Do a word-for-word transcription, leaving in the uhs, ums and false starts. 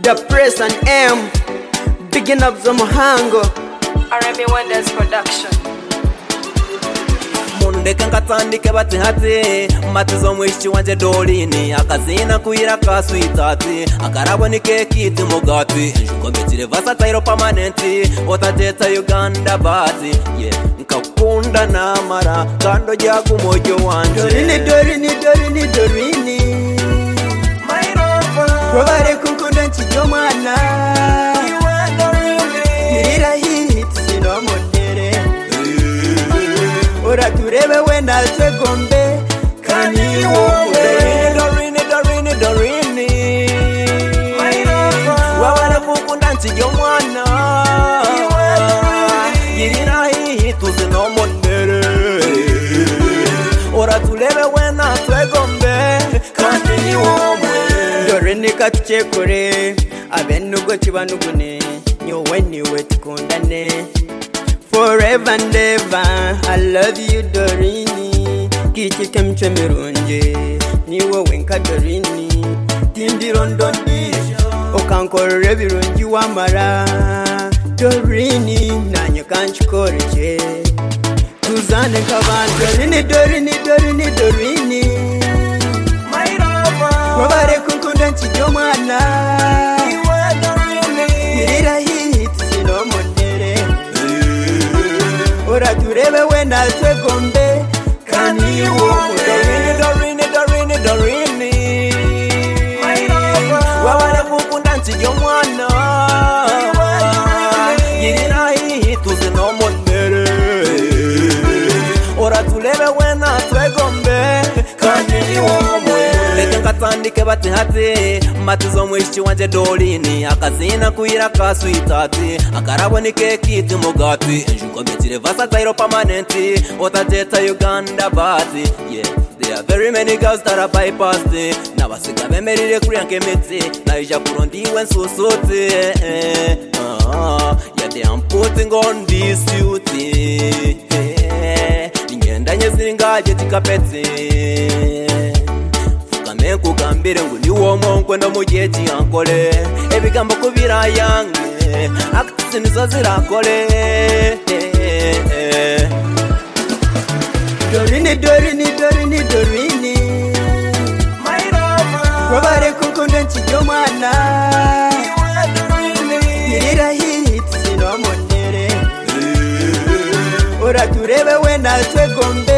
The Press and M, bigging up the Muhango, R M A Wonders Production. Mundeke nkatandike bati hati matizo mwishi wanje dolini akazina kuira kaswitati akarabonike kiti mugati njuko betire versatile permanenti otateta Uganda bati yeah nkakunda namara kando jagu mojo wanje Dorini Dorini Dorini Dorini my love Wabare kunkunda nchijo mwana Nirira hit sino modere Ora turebe wenda twegombe Kani wowe Dorini Dorini Dorini my love Wabare kunkunda nchijo mwana Nirira hit sino modere Ora turebe wenda twegombe Kani wowe Dorini katuchekore Abenugo chibanugune Nyowe niwe tukundane Forever and ever I love you Dorini Kichi kemche mirunje Niwe wenka Dorini Tindi rondondi Okankore birunji wamara Dorini Nanyo kanchikoreche Tuzane kavan Dorini Dorini Dorini Dorini my love Wabare kunkunda nchijo mwana Nirira hit sino modere Ora turebe wenda twegombe Kani wowe Dorini Dorini Dorini my love Wabare kunkunda nchijo mwana Yirira hit sino modere Ora turebe wenda twegombe Kani wowe Leke nkatandike bati hati matizo mwishi wanje dolini akazina kuira kaswitati akarabonike kiti mugati njuko betire versatile permanenti otateta Uganda bati yeah there are very many girls that are bypassed nabasiga bemerire kuri yanke miti naija kurondiwe nsusuti eh, uh, yeah they am putting on this duty eh, ingenda nyezingaje tikapeti Menku gambire ngu niwo monko no mujeji ankole ebigambo kubira yange akitsi nizo zirakole Dorini Dorini Dorini Dorini my love Wabare kunkunda nchijo mwana Nirira hit sino modere Ora turebe wenda twegombe